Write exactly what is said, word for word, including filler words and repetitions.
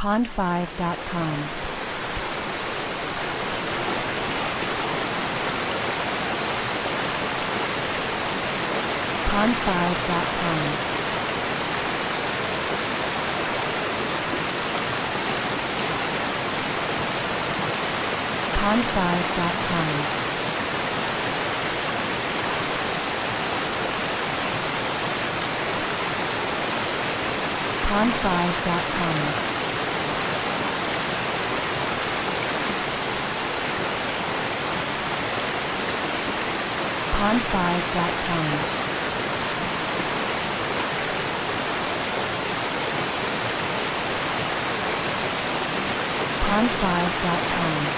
pond five dot com. pond five dot com. pond five dot com. pond five dot com. pond five dot com. pond five dot com.